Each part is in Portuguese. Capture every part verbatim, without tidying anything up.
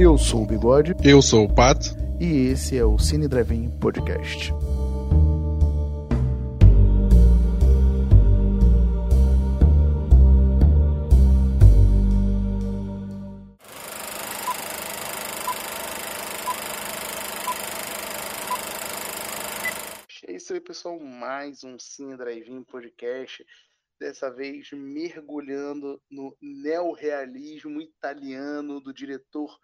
Eu sou o Bigode. Eu sou o Pato. E esse é o Cine Drive-In Podcast. É isso aí, pessoal, mais um Cine Drive-In Podcast, dessa vez mergulhando no neorrealismo italiano do diretor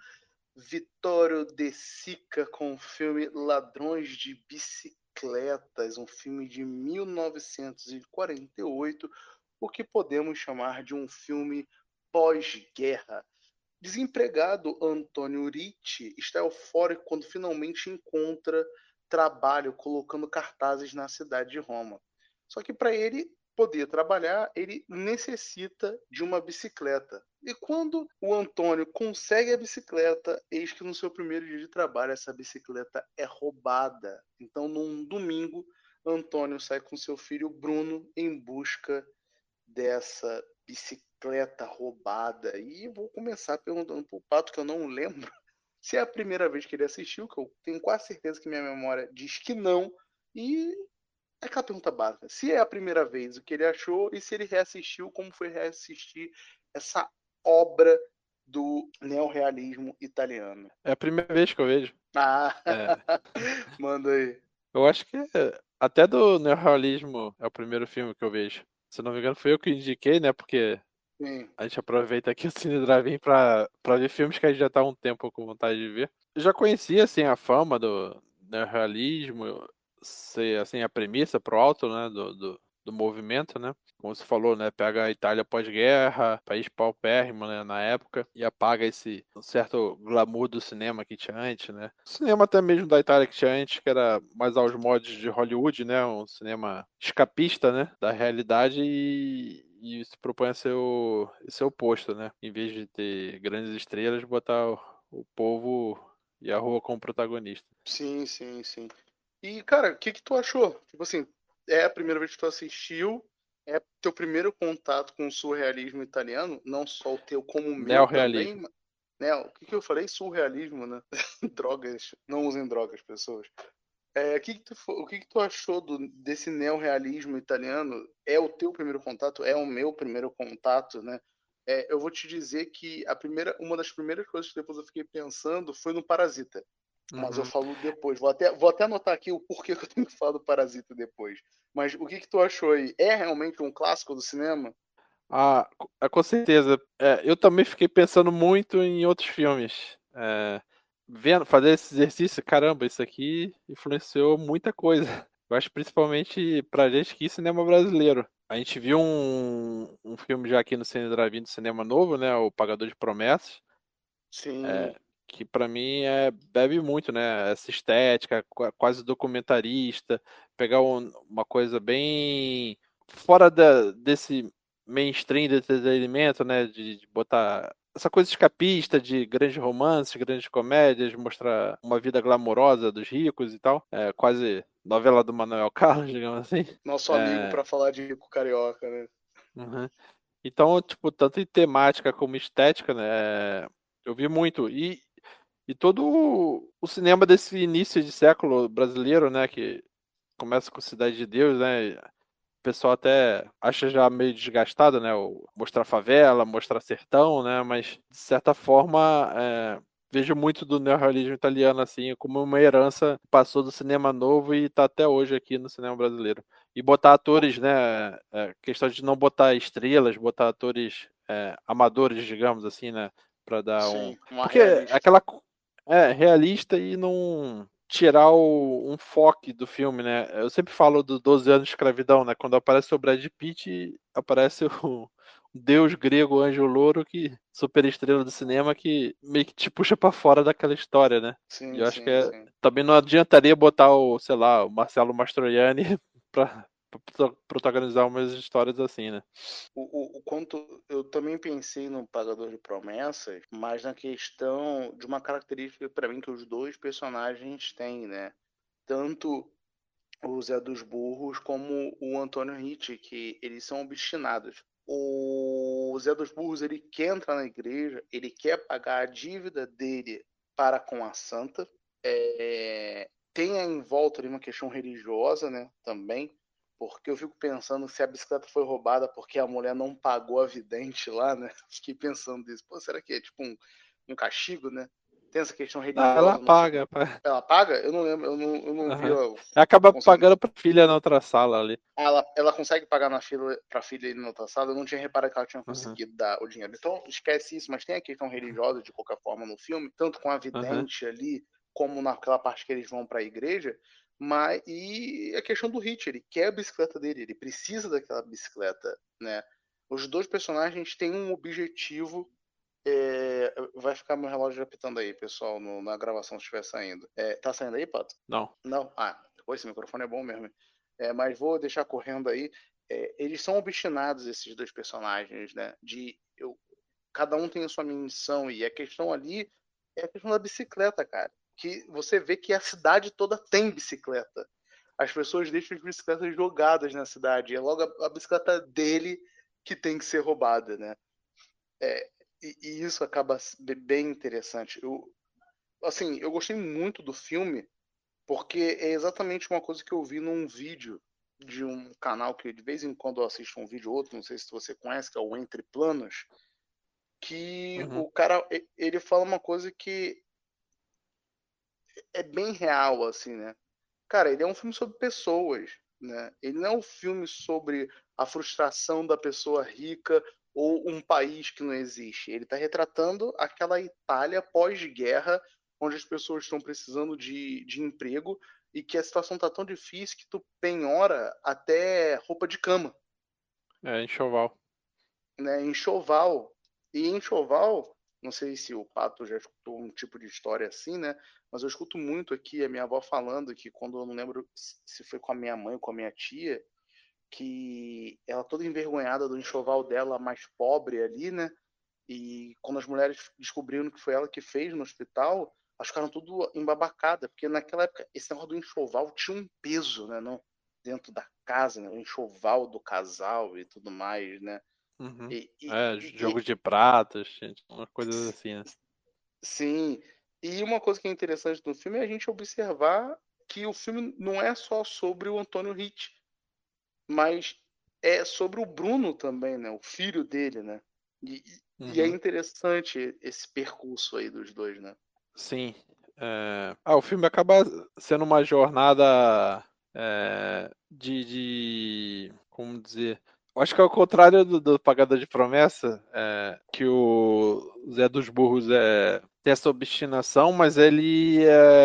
Vittorio De Sica com o filme Ladrões de Bicicletas, um filme de mil novecentos e quarenta e oito, o que podemos chamar de um filme pós-guerra. Desempregado, Antonio Ricci está eufórico quando finalmente encontra trabalho colocando cartazes na cidade de Roma. Só que para ele poder trabalhar, ele necessita de uma bicicleta. E quando o Antônio consegue a bicicleta, eis que no seu primeiro dia de trabalho essa bicicleta é roubada. Então, num domingo, Antônio sai com seu filho Bruno em busca dessa bicicleta roubada. E vou começar perguntando pro Pato, que eu não lembro se é a primeira vez que ele assistiu, que eu tenho quase certeza que minha memória diz que não. E é aquela pergunta básica. Se é a primeira vez, o que ele achou, e se ele reassistiu, como foi reassistir essa obra do neorrealismo italiano. É a primeira vez que eu vejo. Ah, É. Manda aí. Eu acho que até do neorrealismo é o primeiro filme que eu vejo. Se não me engano, foi eu que indiquei, né? Porque Sim. a gente aproveita aqui o Cine Drive-In pra, pra ver filmes que a gente já tá há um tempo com vontade de ver. Eu já conhecia, assim, a fama do neorrealismo, ser, assim, a premissa pro alto, né? Do, do, do movimento, né? Como você falou, né? Pega a Itália pós-guerra, país paupérrimo, né? Na época, e apaga esse certo glamour do cinema que tinha antes, né? O cinema até mesmo da Itália que tinha antes, que era mais aos moldes de Hollywood, né? Um cinema escapista, né? Da realidade e, e se propõe a ser o, ser o oposto, né? Em vez de ter grandes estrelas, botar o, o povo e a rua como protagonista. Sim, sim, sim. E, cara, o que que tu achou? Tipo assim, é a primeira vez que tu assistiu, é teu primeiro contato com o surrealismo italiano, não só o teu, como o meu também, Neorrealismo. né? O que que eu falei? Surrealismo, né? Drogas, não usem drogas, pessoas. É, o que que tu, fo- o que que tu achou do, desse neorrealismo italiano? É o teu primeiro contato? É o meu primeiro contato, né? É, eu vou te dizer que a primeira, uma das primeiras coisas que depois eu fiquei pensando foi no Parasita. Mas eu Uhum. falo depois. Vou até, vou até anotar aqui o porquê que eu tenho que falar do Parasita depois. Mas o que que tu achou aí? É realmente um clássico do cinema? Ah, co- ah, com certeza. É, eu também fiquei pensando muito em outros filmes. É, vendo, fazer esse exercício, caramba, isso aqui influenciou muita coisa. Eu acho principalmente pra gente que é cinema brasileiro. A gente viu um, um filme já aqui no Cine Drive-In do cinema novo, né? O Pagador de Promessas, Sim, que pra mim é, bebe muito, né? Essa estética, qua- quase documentarista, pegar um- uma coisa bem fora da- desse mainstream de entretenimento, né? De, de botar essa coisa escapista de grandes romances, grandes comédias, mostrar uma vida glamourosa dos ricos e tal. É quase novela do Manuel Carlos, digamos assim. nosso amigo É, pra falar de rico carioca, né? uhum. Então, tipo, tanto em temática como estética, né? Eu vi muito. E, e todo o o cinema desse início de século brasileiro, né? Que começa com Cidade de Deus, né? O pessoal até acha já meio desgastado, né? O mostrar favela, mostrar sertão, né? Mas, de certa forma, é, vejo muito do neorrealismo italiano, assim, como uma herança que passou do cinema novo e está até hoje aqui no cinema brasileiro. E botar atores, né? É, questão de não botar estrelas, botar atores é, amadores, digamos assim, né? Para dar um. Sim, uma Porque realista. aquela. É, realista e não tirar o, um foco do filme, né? Eu sempre falo do doze anos de escravidão, né? Quando aparece o Brad Pitt, aparece o deus grego Anjo Louro, que super estrela do cinema, que meio que te puxa pra fora daquela história, né? E Sim, eu acho que sim, é, sim. também não adiantaria botar o, sei lá, o Marcelo Mastroianni pra, pra protagonizar umas histórias assim, né? O, o, o quanto eu também pensei no Pagador de Promessas, mas na questão de uma característica para mim que os dois personagens têm, né? Tanto o Zé dos Burros como o Antônio Ricci, que eles são obstinados. o Zé dos Burros, ele quer entrar na igreja, ele quer pagar a dívida dele para com a santa. É, tem em volta ali uma questão religiosa, né, também, porque eu fico pensando se a bicicleta foi roubada porque a mulher não pagou a vidente lá, né? Fiquei pensando nisso. Pô, será que é tipo um, um castigo, né? Tem essa questão Ah, ela religiosa, não sei. paga. pa- Ela paga? Eu não lembro, eu não, eu não vi. Aham. Eu Acaba consegui... pagando pra filha na outra sala ali. Ah, ela, ela consegue pagar na fila pra filha ir na outra sala? Eu não tinha reparado que ela tinha Aham, conseguido dar o dinheiro. Então, esquece isso, mas tem a questão religiosa de qualquer forma no filme, tanto com a aham. vidente ali, como naquela parte que eles vão pra igreja. Mas, e a questão do Hit, ele quer a bicicleta dele, ele precisa daquela bicicleta, né? Os dois personagens têm um objetivo. é, Vai ficar meu relógio apitando aí, pessoal, no- na gravação se estiver saindo. É, tá saindo aí, Pato? Não. Não? Ah, pô, esse microfone é bom mesmo. É, mas vou deixar correndo aí. É, eles são obstinados, esses dois personagens, né? De eu, cada um tem a sua missão, e a questão ali é a questão da bicicleta, cara. Que você vê que a cidade toda tem bicicleta. As pessoas deixam as bicicletas jogadas na cidade. É logo a, a bicicleta dele que tem que ser roubada, né? É, e, e isso acaba bem interessante. Eu, assim, eu gostei muito do filme porque é exatamente uma coisa que eu vi num vídeo de um canal que de vez em quando eu assisto um vídeo ou outro, não sei se você conhece, que é o Entre Planos, que Uhum. o cara ele fala uma coisa que é bem real, assim, né? Cara, ele é um filme sobre pessoas, né? Ele não é um filme sobre a frustração da pessoa rica ou um país que não existe. Ele está retratando aquela Itália pós-guerra, onde as pessoas estão precisando de, de emprego e que a situação está tão difícil que tu penhora até roupa de cama, É enxoval. né? Enxoval. E enxoval, não sei se o Pato já escutou um tipo de história assim, né? Mas eu escuto muito aqui a minha avó falando que quando eu não lembro se foi com a minha mãe ou com a minha tia, que ela toda envergonhada do enxoval dela mais pobre ali, né? E quando as mulheres descobriram que foi ela que fez no hospital, elas ficaram tudo embabacada, porque naquela época esse negócio do enxoval tinha um peso, né? No, dentro da casa, né? O enxoval do casal e tudo mais, né? Uhum. E, e, É, e, jogo de pratas, gente, uma coisa assim, né? Sim. E uma coisa que é interessante do filme é a gente observar que o filme não é só sobre o Antônio Hit, mas é sobre o Bruno também, né? O filho dele, né? E, e é Uhum. interessante esse percurso aí dos dois, né? Sim. É, Ah, o filme acaba sendo uma jornada é, de, de- como dizer? Eu acho que é o contrário do, do Pagador de Promessa, é, que o Zé dos Burros é, tem essa obstinação, mas ele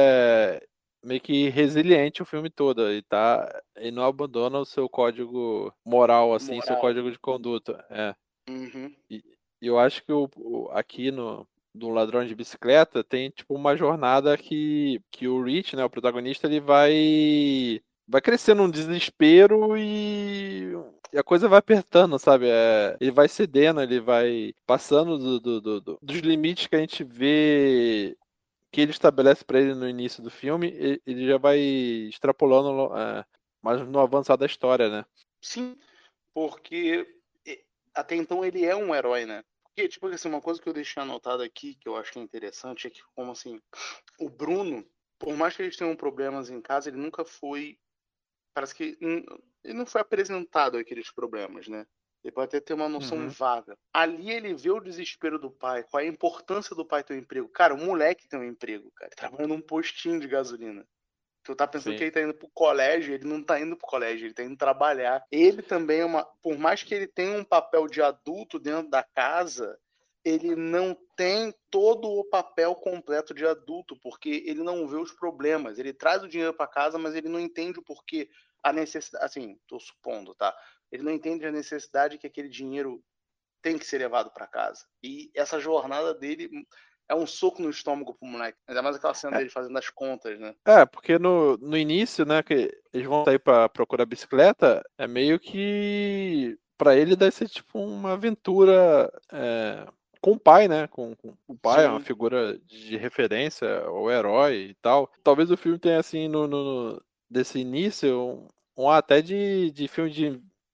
é meio que resiliente o filme todo. E tá, ele não abandona o seu código moral, assim, seu Moral. código de conduta. É. Uhum. E e eu acho que o, o- aqui no do ladrão de bicicleta tem tipo uma jornada que, que o Rich, né, o protagonista, ele vai vai crescendo um desespero e, e a coisa vai apertando, sabe? É, ele vai cedendo, ele vai passando do, do- do- do- dos limites que a gente vê que ele estabelece para ele no início do filme, e- ele já vai extrapolando é, mais no avançar da história, né? Sim, porque e- até então ele é um herói, né? Porque, tipo assim, uma coisa que eu deixei anotado aqui, que eu acho que é interessante, é que, como assim, o Bruno, por mais que eles tenham problemas em casa, ele nunca foi. Parece que hum, ele não foi apresentado aqueles problemas, né? Ele pode até ter uma noção Uhum, vaga. Ali ele vê o desespero do pai, qual é a importância do pai ter um emprego. Cara, o moleque tem um emprego, cara. Ele trabalha num postinho de gasolina. Tu tá pensando que sim. ele tá indo pro colégio, ele não tá indo pro colégio, ele tá indo trabalhar. Ele também é uma. Por mais que ele tenha um papel de adulto dentro da casa, ele não tem todo o papel completo de adulto, porque ele não vê os problemas. Ele traz o dinheiro para casa, mas ele não entende o porquê, a necessidade. Assim, tô supondo, tá? Ele não entende a necessidade que aquele dinheiro tem que ser levado para casa. E essa jornada dele é um soco no estômago pro moleque. Ainda mais aquela cena dele fazendo as contas, né? É, porque no, no início, né, que eles vão sair pra procurar bicicleta, é meio que pra ele deve ser tipo uma aventura é, com o pai, né? Com, com o pai, é uma Sim. figura de referência, o herói e tal. Talvez o filme tenha assim no, no- desse início um, um ar até de, de filme de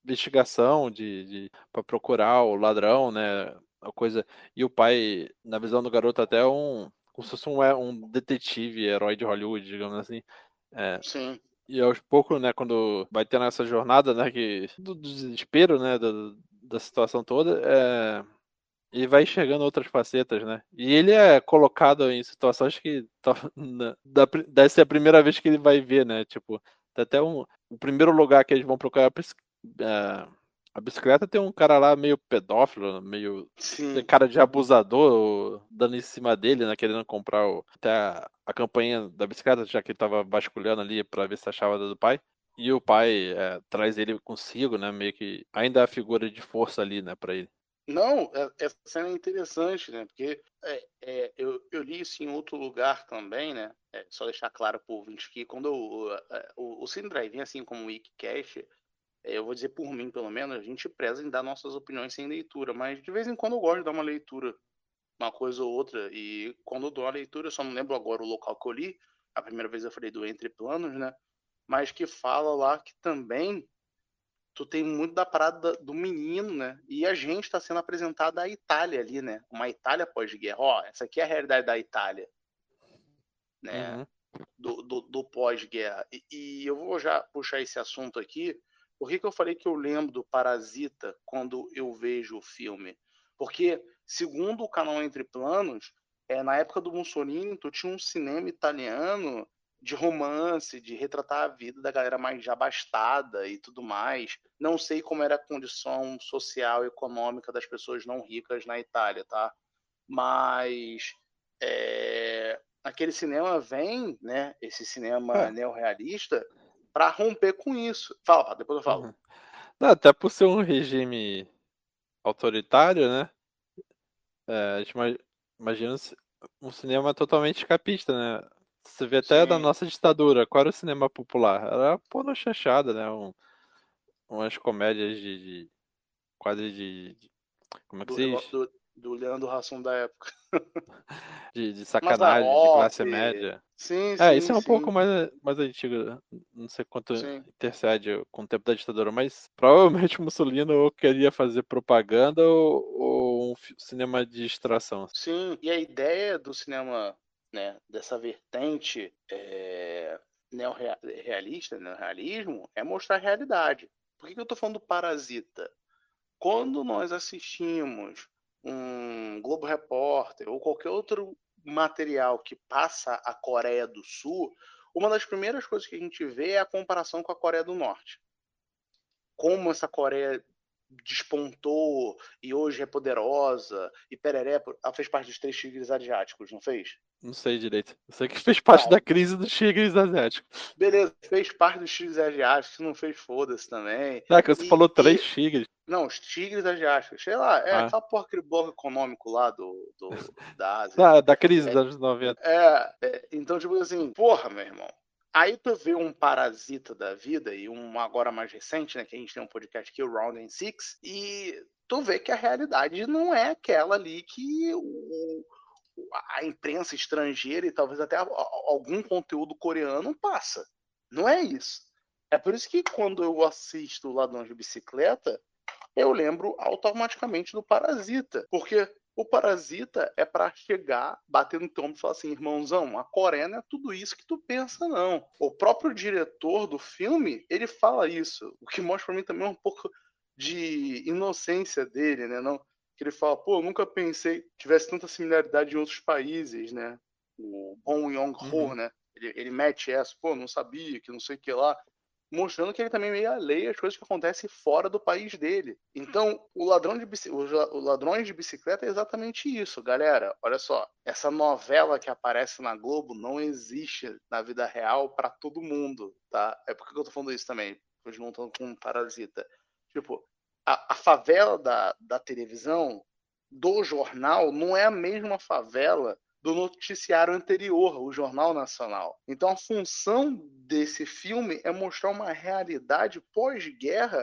investigação de, de para procurar o ladrão, né? A coisa. E o pai, na visão do garoto, até um como se fosse um, é, um detetive, herói de Hollywood, digamos assim. É, Sim. e aos poucos, né, quando vai tendo essa jornada, né, que do, do desespero, né, da, da situação toda, é, ele vai enxergando outras facetas, né? E ele é colocado em situações que tá- na- da, deve ser a primeira vez que ele vai ver, né? Tipo, tem até um, o primeiro lugar que eles vão procurar a bici- é, a bicicleta tem um cara lá meio pedófilo, meio tem Sim. cara de abusador dando em cima dele, né? Querendo comprar o, até a, a campainha da bicicleta, já que ele tava vasculhando ali pra ver se achava da do pai. E o pai é, traz ele consigo, né? Meio que ainda a figura de força ali, né, pra ele. Não, é- essa cena é interessante, né? Porque é, é, eu, eu li isso em outro lugar também, né? É, só deixar claro pro ouvinte que quando eu, é, o, o Cine Drive, assim como o Wikicast, é, eu vou dizer por mim, pelo menos, a gente preza em dar nossas opiniões sem leitura, mas de vez em quando eu gosto de dar uma leitura, uma coisa ou outra, e quando eu dou uma leitura, eu só não lembro agora o local que eu li, a primeira vez eu falei do Entre Planos, né? Mas que fala lá que também tu tem muito da parada do menino, né? E a gente está sendo apresentada a Itália ali, né? Uma Itália pós-guerra. Ó, essa aqui é a realidade da Itália, né? Uhum. Do, do, do pós-guerra. E, e eu vou já puxar esse assunto aqui. Por que, que eu falei que eu lembro do Parasita quando eu vejo o filme? Porque, segundo o canal Entre Planos, é, na época do Mussolini, tu tinha um cinema italiano de romance, de retratar a vida da galera mais abastada e tudo mais. Não sei como era a condição social e econômica das pessoas não ricas na Itália, tá? Mas é, aquele cinema vem, né? Esse cinema É. neorrealista, para romper com isso. Fala, Pato, depois eu falo. Uhum. Não, até por ser um regime autoritário, né? É, a gente ima- imagina se- um cinema totalmente escapista, né? Você vê até da Sim. nossa ditadura, qual era o cinema popular? Era porno chanchada, né? Um, umas comédias de, de quase de, de- como é que Do, se relo- diz? do, do Leandro Hassum da época. De, de sacanagem, de Mazzaropi. classe média. Sim, É, isso sim, é um pouco sim. mais, mais antigo, não sei quanto Sim. intercede com o tempo da ditadura, mas provavelmente Mussolini ou queria fazer propaganda ou, ou um fi- cinema de extração. Sim. E a ideia do cinema, né, dessa vertente é, neorrealista, neorrealismo, é mostrar a realidade. Por que, que eu tô falando do Parasita? Quando nós assistimos um Globo Repórter ou qualquer outro material que passa a Coreia do Sul, uma das primeiras coisas que a gente vê é a comparação com a Coreia do Norte. Como essa Coreia despontou e hoje é poderosa e pereré, ela fez parte dos três tigres asiáticos, não fez? Não sei direito. Eu sei que fez parte Tá, da crise dos tigres asiáticos. beleza, fez parte dos tigres asiáticos, se não fez, foda-se também. Ah, que você falou E, três e tigres. Não, os tigres asiáticos. Sei lá, é Ah, aquela porra, aquele bloco econômico lá do, do, da Ásia. da, da crise dos É, anos noventa. é, é, então, tipo assim, porra, meu irmão. Aí tu vê um parasita da vida e um agora mais recente, né? Que a gente tem um podcast aqui, o Round and Six, e tu vê que a realidade não é aquela ali que o, a imprensa estrangeira e talvez até algum conteúdo coreano passa. Não é isso. É por isso que quando eu assisto Ladrões de Bicicleta, eu lembro automaticamente do Parasita. Porque o Parasita é para chegar, bater no teu ombro e falar assim, irmãozão, a Coreia não é tudo isso que tu pensa, não. O próprio diretor do filme, ele fala isso. O que mostra para mim também um pouco de inocência dele, né? Não, que ele fala, pô, eu nunca pensei que tivesse tanta similaridade em outros países, né? O Bong Joon-ho, Uhum. né? Ele, ele mete essa, pô, não sabia, que não sei o que lá, mostrando que ele também meio alheio às coisas que acontecem fora do país dele. Então, o ladrão de bici... o Ladrões de Bicicleta é exatamente isso, galera. Olha só, essa novela que aparece na Globo não existe na vida real para todo mundo, tá? É porque eu tô falando isso também, juntando com um Parasita. Tipo, a, a favela da, da televisão, do jornal, não é a mesma favela do noticiário anterior, o Jornal Nacional. Então a função desse filme é mostrar uma realidade pós-guerra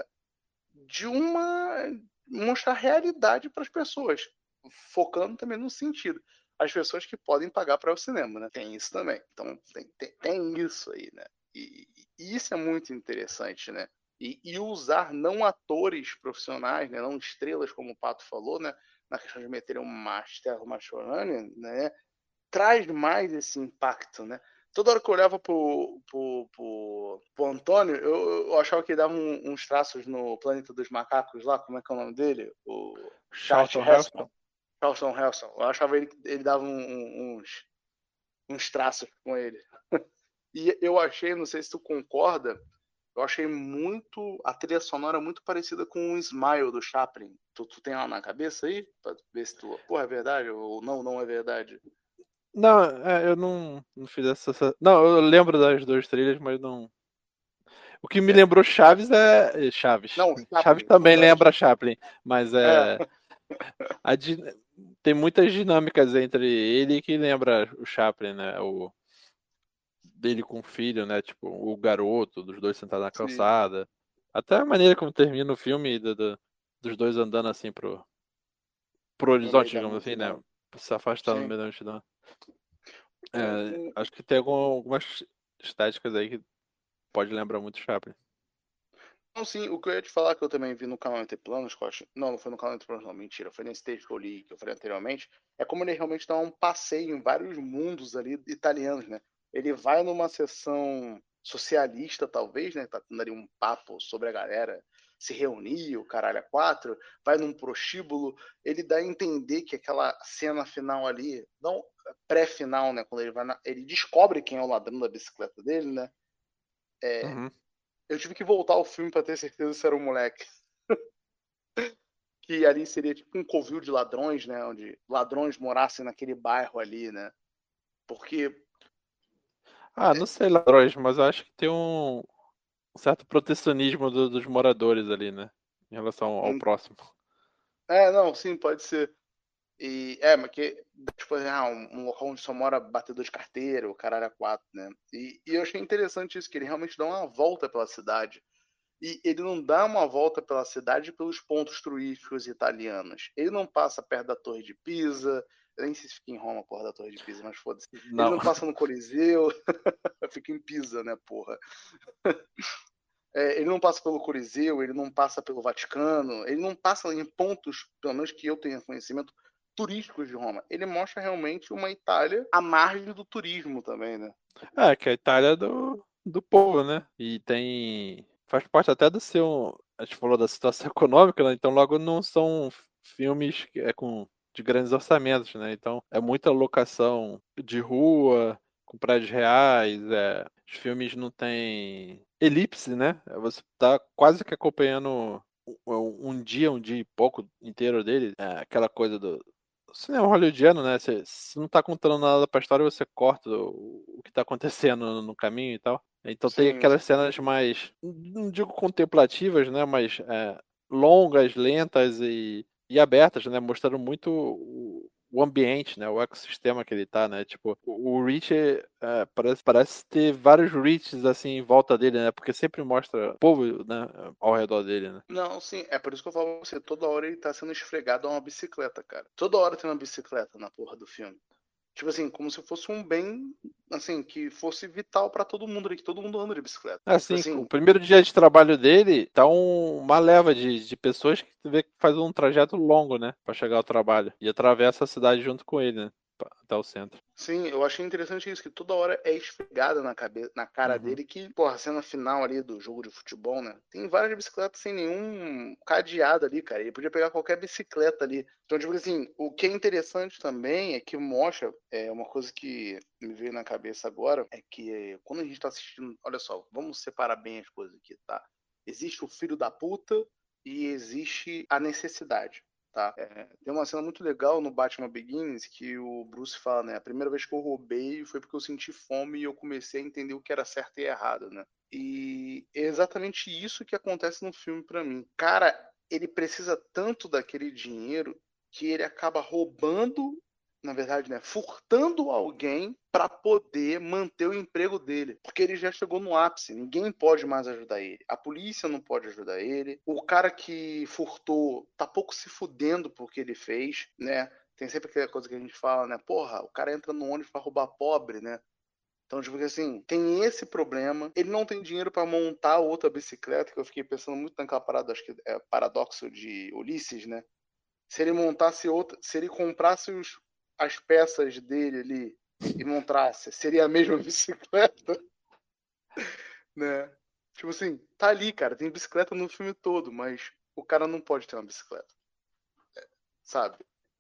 de uma mostrar realidade para as pessoas, focando também no sentido as pessoas que podem pagar para o cinema, né? Tem isso também. Então tem, tem, tem isso aí, né? E, e isso é muito interessante, né? E, e usar não atores profissionais, né, não estrelas, como o Pato falou, né, na questão de meter um Master, uma showrunner, né, traz mais esse impacto, né? Toda hora que eu olhava pro, pro, pro, pro Antônio, eu, eu achava que ele dava um, uns traços no Planeta dos Macacos lá, como é que é o nome dele? O Charlton Charlton Heston. Heston. Charlton Heston. Eu achava ele, ele dava um, um, uns, uns traços com ele. E eu achei, não sei se tu concorda, eu achei muito, a trilha sonora muito parecida com o Smile do Chaplin. Tu, tu tem ela na cabeça aí? Pra ver se tu, porra, é verdade ou não, não é verdade. Não, é, eu não, não fiz essa. essa- Não, eu lembro das duas trilhas, mas não. O que me É. lembrou Chaves é. Chaves. Não, Chaves Chaplin, também verdade. lembra Chaplin, mas É, é. A di- Tem muitas dinâmicas entre ele que lembra o Chaplin, né? O dele com o filho, né? Tipo, o garoto, dos dois sentados na sim. calçada. Até a maneira como termina o filme do- do- dos dois andando assim pro, pro No meio horizonte, da digamos assim, né? multidão. Se afastando no Sim. meio da multidão. O, É, o- acho que tem algum- algumas estéticas aí que pode lembrar muito Chaplin. Não, sim, o que eu ia te falar que eu também vi no canal Entre Planos, que eu acho... Não, não foi no canal Entre Planos, não, mentira. Foi nesse texto que eu li, que eu falei anteriormente. É como ele realmente dá um passeio em vários mundos ali italianos, né? Ele vai numa sessão socialista, talvez, né? Tá tendo ali um papo sobre a galera se reunir, o caralho a quatro. Vai num prostíbulo. Ele dá a entender que aquela cena final ali, não pré-final, né? Quando ele vai na... Ele descobre quem é o ladrão da bicicleta dele, né? Uhum. Eu tive que voltar ao filme pra ter certeza se era um moleque. Que ali seria tipo um covil de ladrões, né? Onde ladrões morassem naquele bairro ali, né? Porque. Ah, não sei ladrões, mas eu acho que tem um, um certo protecionismo do- dos moradores ali, né? Em relação ao Hum, próximo. é, não, sim, pode ser. E, é, mas que, tipo, assim, ah, um, um local onde só mora batedor de carteira, o caralho a quatro, né? E, e eu achei interessante isso, que ele realmente dá uma volta pela cidade. E ele não dá uma volta pela cidade pelos pontos turísticos italianos. Ele não passa perto da Torre de Pisa. Eu nem sei se fica em Roma, porra, da Torre de Pisa, mas foda-se. Ele Não. não passa no Coliseu. Fica em Pisa, né, porra? É, ele não passa pelo Coliseu, ele não passa pelo Vaticano, ele não passa em pontos, pelo menos que eu tenha conhecimento, turísticos de Roma. Ele mostra realmente uma Itália à margem do turismo também, né? É, que a Itália é do, do povo, né? E tem. Faz parte até do seu. A gente falou da situação econômica, né? Então logo não são filmes que é com de grandes orçamentos, né? Então é muita locação de rua, com prédios reais, é. Os filmes não têm elipse, né? Você tá quase que acompanhando um, um dia, um dia e pouco inteiro dele. É aquela coisa do, cinema hollywoodiano, né? Você, se não tá contando nada pra história, você corta o, o que tá acontecendo no, no caminho e tal. Então tem Sim, aquelas cenas mais, não digo contemplativas, né? Mas é, longas, lentas e, e abertas, né? Mostrando muito o, o ambiente, né? O ecossistema que ele tá, né? Tipo, o, o Reach é, parece, parece ter vários Reaches assim em volta dele, né? Porque sempre mostra o povo, né? Ao redor dele, né? não, sim, é por isso que eu falo pra você, toda hora ele tá sendo esfregado a uma bicicleta, cara. Toda hora tem uma bicicleta na porra do filme. Tipo assim, como se fosse um bem, assim, que fosse vital pra todo mundo ali, que todo mundo anda de bicicleta. Tipo Assim, o assim, primeiro dia de trabalho dele, tá um- uma leva de, de pessoas que tu vê que faz um trajeto longo, né? Pra chegar ao trabalho. E atravessa a cidade junto com ele, né? pra- Até o centro. sim, eu achei interessante isso, que toda hora é esfregada na cabeça, na cara Uhum. dele, que, porra, a cena final ali do jogo de futebol, né? Tem várias bicicletas sem nenhum cadeado ali, cara. Ele podia pegar qualquer bicicleta ali. Então, tipo assim, o que é interessante também é que mostra, é uma coisa que me veio na cabeça agora, é que é, quando a gente tá assistindo, olha só, vamos separar bem as coisas aqui, tá? Existe o filho da puta e existe a necessidade. Tá? É, tem uma cena muito legal no Batman Begins que o Bruce fala, né? A primeira vez que eu roubei foi porque eu senti fome e eu comecei a entender o que era certo e errado, né? E é exatamente isso que acontece no filme pra mim. Cara, ele precisa tanto daquele dinheiro que ele acaba roubando, na verdade, né? Furtando alguém para poder manter o emprego dele, porque ele já chegou no ápice, ninguém pode mais ajudar ele, a polícia não pode ajudar ele, o cara que furtou tá pouco se fudendo por que ele fez, né? Tem sempre aquela coisa que a gente fala, né? Porra, o cara entra no ônibus pra roubar pobre, né? Então, tipo assim, tem esse problema. Ele não tem dinheiro pra montar outra bicicleta, que eu fiquei pensando muito naquela parada, acho que é Paradoxo de Ulisses, né? Se ele montasse outra, se ele comprasse os, as peças dele ali e montasse, seria a mesma bicicleta, né? Tipo assim, tá ali, cara, tem bicicleta no filme todo, mas o cara não pode ter uma bicicleta, sabe?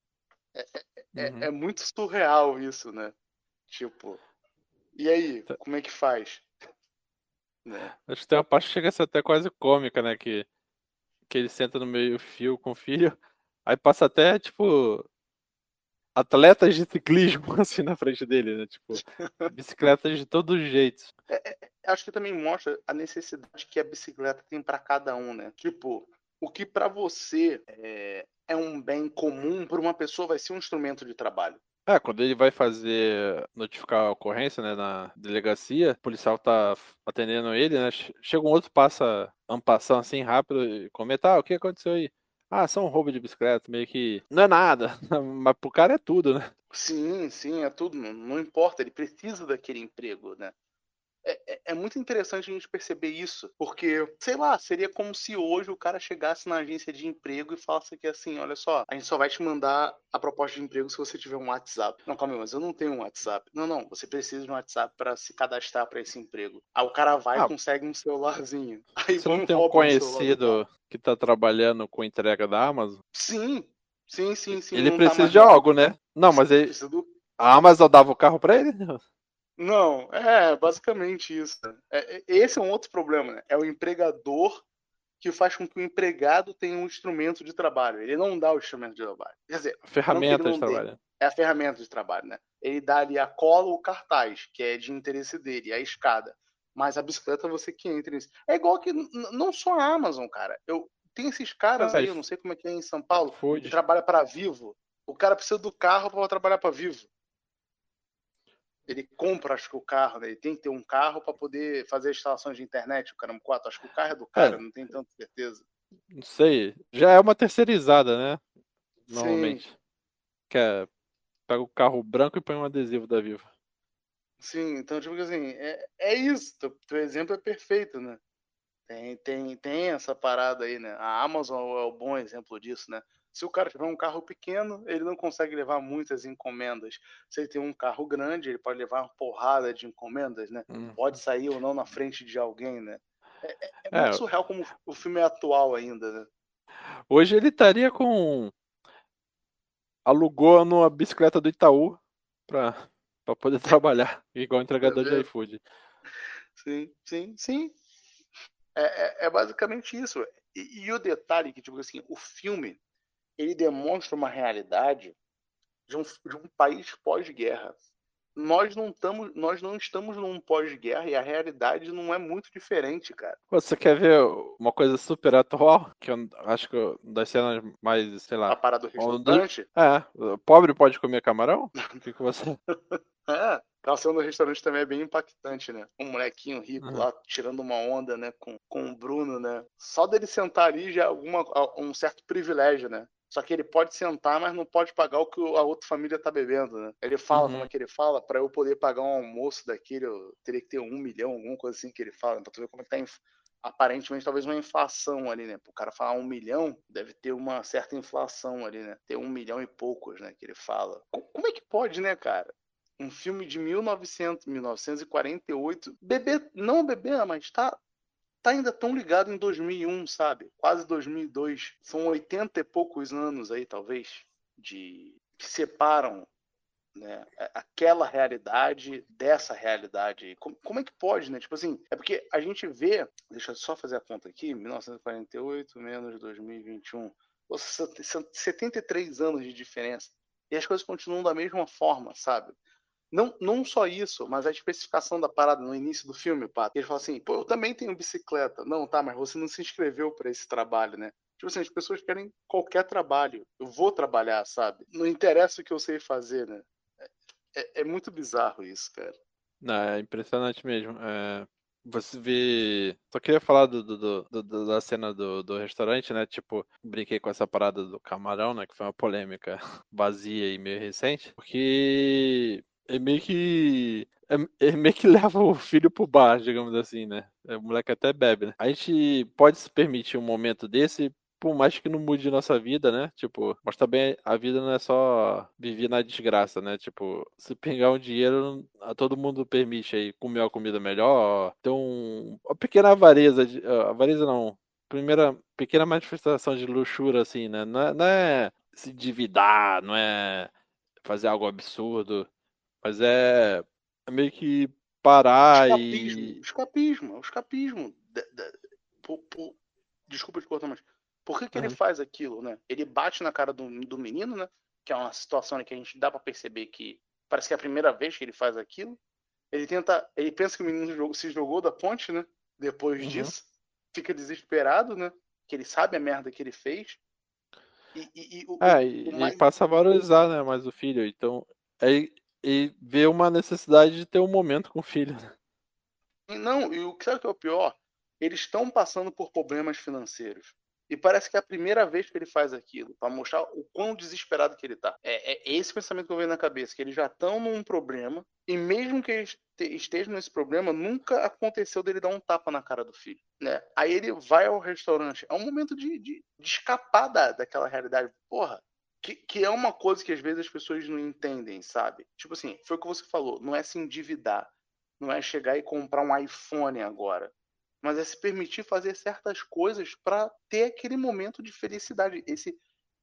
É, Uhum. é muito surreal isso, né? Tipo, e aí, como é que faz? Né? Acho que tem uma parte que chega a ser até quase cômica, né? Que, que ele senta no meio fio com o filho, aí passa até, tipo, atletas de ciclismo assim na frente dele, né? Tipo, bicicletas de todos os jeitos. Acho que também mostra a necessidade que a bicicleta tem pra cada um, né? Tipo, o que pra você é, é um bem comum, para uma pessoa vai ser um instrumento de trabalho. É, quando ele vai fazer notificar a ocorrência, né, na delegacia, o policial tá atendendo ele, né? che- Chega um outro, passa ampassando assim rápido e comenta, ah, o que aconteceu aí? Ah, só um roubo de bicicleta, meio que não é nada, mas pro cara é tudo, né? Sim, sim, é tudo. Não, não importa, ele precisa daquele emprego, né? É, é- é muito interessante a gente perceber isso, porque, sei lá, seria como se hoje o cara chegasse na agência de emprego e falasse que assim, olha só, a gente só vai te mandar a proposta de emprego se você tiver um WhatsApp. Não, calma aí, mas eu não tenho um WhatsApp. Não, não, você precisa de um WhatsApp para se cadastrar para esse emprego. Aí o cara vai e Ah, consegue um celularzinho. Aí você vão não e tem um roubam o celular do cara. conhecido que tá trabalhando com entrega da Amazon? Sim, sim, sim, sim, Ele não tá precisa mais de no. algo, né? Não, mas ele, Precisa do. a Amazon dava o carro pra ele? Não, é basicamente isso. É, é- esse é um outro problema, né? É o empregador que faz com que o empregado tenha um instrumento de trabalho. Ele não dá o instrumento de trabalho. Quer dizer, A não que ele ferramenta de não dê, trabalho. é a ferramenta de trabalho, né? Ele dá ali a cola ou o cartaz, que é de interesse dele, a escada. Mas a bicicleta você que entra nisso. É igual que n- não só a Amazon, cara. Eu tem esses caras Ah, aí, eu não sei como é que é em São Paulo, que iFood. trabalha para Vivo. O cara precisa do carro para trabalhar para Vivo. Ele compra, acho que o carro, né? Ele tem que ter um carro para poder fazer instalações de internet, o caramba quatro. Acho que o carro é do cara, É, não tenho tanta certeza. não sei. Já é uma terceirizada, né? Sim, Normalmente. Que é, pega o carro branco e põe um adesivo da Vivo. sim, então, tipo assim, é, é isso. Teu, teu exemplo é perfeito, né? Tem, tem, tem essa parada aí, né? A Amazon é o bom exemplo disso, né? Se o cara tiver um carro pequeno, ele não consegue levar muitas encomendas. Se ele tem um carro grande, ele pode levar uma porrada de encomendas, né? Hum. Pode sair ou não na frente de alguém, né? É muito É, surreal como o filme é atual ainda, né? hoje ele estaria com. Alugou numa bicicleta do Itaú pra, pra poder trabalhar, igual Tá entregador de vendo? iFood. Sim, sim, sim. É, é, é basicamente isso. E, e o detalhe que, tipo assim, o filme, ele demonstra uma realidade de um, de um país pós-guerra. Nós não estamos, nós não estamos num pós-guerra e a realidade não é muito diferente, cara. Pô, você quer ver uma coisa super atual? Que eu acho que eu- das cenas mais, sei A lá. parada do um do- restaurante, É, pobre pode comer camarão? O que que você. é, aquela cena do restaurante também é bem impactante, né? Um molequinho rico Uhum. lá tirando uma onda, né, com, com o Bruno, né? Só dele sentar ali já é alguma, um certo privilégio, né? Só que ele pode sentar, mas não pode pagar o que a outra família tá bebendo, né? Ele fala, como Uhum. é que ele fala? Para eu poder pagar um almoço daquele, eu teria que ter um milhão, alguma coisa assim que ele fala, pra tu ver como é que tá inf- aparentemente talvez uma inflação ali, né? O cara falar um milhão, deve ter uma certa inflação ali, né? Ter um milhão e poucos, né? Que ele fala. Como é que pode, né, cara? Um filme de mil e novecentos, mil novecentos e quarenta e oito, bebê, não bebê, mas tá tá ainda tão ligado em dois mil e um, sabe? Quase dois mil e dois. São oitenta e poucos anos aí, talvez, de que separam, né, aquela realidade dessa realidade. Como, como é que pode, né? Tipo assim, é porque a gente vê, deixa eu só fazer a conta aqui, mil novecentos e quarenta e oito menos dois mil e vinte e um, são setenta e três anos de diferença. E as coisas continuam da mesma forma, sabe? Não, não só isso, mas a especificação da parada no início do filme, Pato. Ele fala assim, pô, eu também tenho bicicleta. Não, tá, mas você não se inscreveu para esse trabalho, né? Tipo assim, as pessoas querem qualquer trabalho. Eu vou trabalhar, sabe? Não interessa o que eu sei fazer, né? É, é muito bizarro isso, cara. Não, é impressionante mesmo. É, você vê. Só queria falar do, do- do- do- do- da cena do, do restaurante, né? Tipo, brinquei com essa parada do camarão, né? Que foi uma polêmica vazia e meio recente. Porque ele meio que. é- Ele meio que leva o filho pro bar, digamos assim, né? O moleque até bebe, né? A gente pode se permitir um momento desse, por mais que não mude nossa vida, né? Tipo, mas também a vida não é só viver na desgraça, né? Tipo, se pingar um dinheiro, a todo mundo permite aí comer uma comida melhor, ter um, uma pequena avareza, de, ah, avareza não, primeira pequena manifestação de luxúria, assim, né? Não é, não é se endividar, não é fazer algo absurdo. Mas é é meio que parar Escapismo, e. escapismo, é o escapismo. Da- da- por- por- desculpa te cortar, mas por que que ele Uhum, faz aquilo, né? Ele bate na cara do, do menino, né? Que é uma situação, né, que a gente dá pra perceber que parece que é a primeira vez que ele faz aquilo. Ele tenta, ele pensa que o menino jogou- se jogou da ponte, né? Depois uhum. disso, fica desesperado, né? Que ele sabe a merda que ele fez. E, e- e o, É, o- o e, e mais. passa a valorizar, né, mais o filho. Então, aí e vê uma necessidade de ter um momento com o filho, né? E não, e o que sabe o que é o pior? Eles estão passando por problemas financeiros. E parece que é a primeira vez que ele faz aquilo, para mostrar o quão desesperado que ele tá. É, é esse pensamento que eu venho na cabeça, que eles já estão num problema, e mesmo que eles te- estejam nesse problema, nunca aconteceu dele dar um tapa na cara do filho, né? Aí ele vai ao restaurante. É um momento de, de, de escapar da, daquela realidade. Porra, que, que é uma coisa que às vezes as pessoas não entendem, sabe? Tipo assim, foi o que você falou, não é se endividar, não é chegar e comprar um iPhone agora, mas é se permitir fazer certas coisas para ter aquele momento de felicidade, esse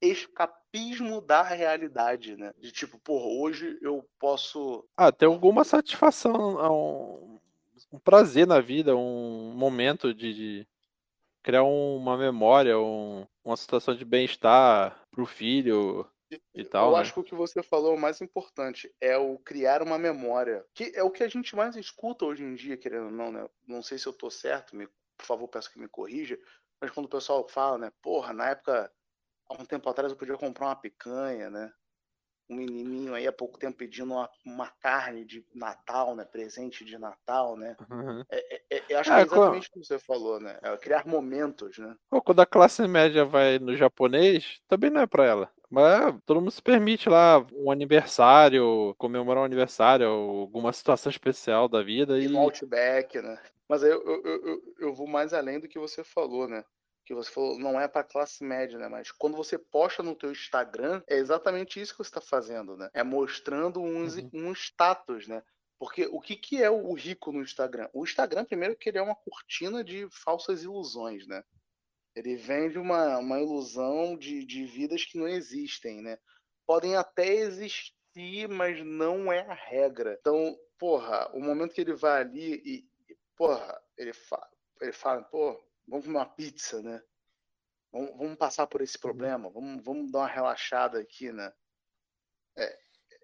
escapismo da realidade, né? De tipo, porra, hoje eu posso. Ah, ter alguma satisfação, um, um prazer na vida, um momento de, de criar uma memória, um- uma situação de bem-estar pro filho e tal, Eu né? acho que o que você falou é o mais importante, é o criar uma memória, que é o que a gente mais escuta hoje em dia, querendo ou não, né? Não sei se eu tô certo, me, por favor, peço que me corrija, mas quando o pessoal fala, né? Porra, na época, há um tempo atrás eu podia comprar uma picanha, né? Um menininho aí há pouco tempo pedindo uma, uma carne de Natal, né? Presente de Natal, né? Uhum. É, é, é, eu acho que é É, co- exatamente o que você falou, né? É criar momentos, né? pô, quando a classe média vai no japonês, também não é pra ela. Mas todo mundo se permite lá um aniversário, comemorar um aniversário, ou alguma situação especial da vida E no e. Outback, né? Mas aí eu, eu, eu, eu- eu vou mais além do que você falou, né? Que você falou, não é para classe média, né? Mas quando você posta no teu Instagram, é exatamente isso que você está fazendo, né? É mostrando um, Uhum, um status, né? Porque o que, que é o rico no Instagram? O Instagram, primeiro, que ele é uma cortina de falsas ilusões, né? Ele vende uma, uma ilusão de, de vidas que não existem, né? Podem até existir, mas não é a regra. Então, porra, o momento que ele vai ali e, e, porra, ele fala, ele fala, pô, vamos comer uma pizza, né? Vamos, vamos passar por esse uhum, problema, vamos, vamos dar uma relaxada aqui, né? É,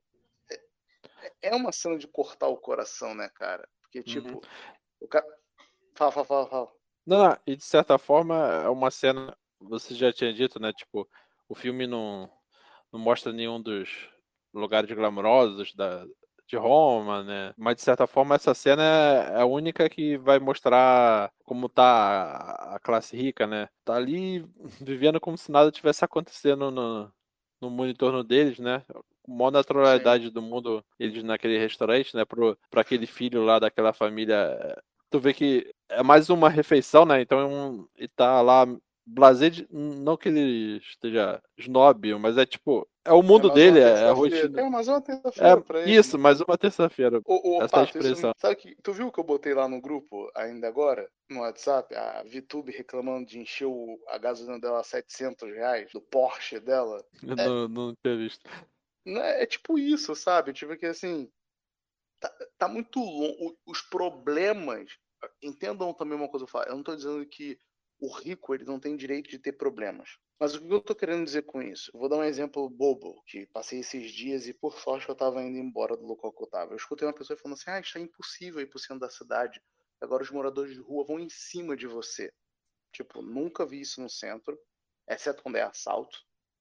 é uma cena de cortar o coração, né, cara? Porque, uhum. tipo, o cara. Fala, fala, fala, fala. Não, não, e de certa forma é uma cena, você já tinha dito, né? Tipo, o filme não, não mostra nenhum dos lugares glamourosos da, de Roma, né? Mas de certa forma essa cena é a única que vai mostrar como tá a, a classe rica, né? Tá ali vivendo como se nada tivesse acontecendo no, no mundo em torno deles, né? Com a maior Sim. naturalidade do mundo, eles naquele restaurante, né? Pro, pro aquele filho lá daquela família. Tu vê que é mais uma refeição, né? Então é um, e tá lá blazer, de, não que ele esteja snob, mas é tipo, é o É mundo mais uma dele, é a terça-feira. rotina. É mais uma É terça-feira pra ele, isso, né? mais uma terça-feira. Ô, ô Essa é a Pato, isso me... expressão. Sabe que... Tu viu que eu botei lá no grupo ainda agora? No WhatsApp? A VTube reclamando de encher o... a gasolina dela a setecentos reais, do Porsche dela. Eu É, não, não tinha visto. não é, é tipo isso, sabe? Tipo que assim, tá, tá muito longo. Os problemas... Entendam também uma coisa que eu falo. Eu não tô dizendo que o rico ele não tem direito de ter problemas. Mas o que eu tô querendo dizer com isso? Eu vou dar um exemplo bobo, que passei esses dias e por sorte eu tava indo embora do local que eu tava. Eu escutei uma pessoa falando assim, ah, está impossível ir pro centro da cidade. Agora os moradores de rua vão em cima de você. Tipo, nunca vi isso no centro, exceto quando é assalto.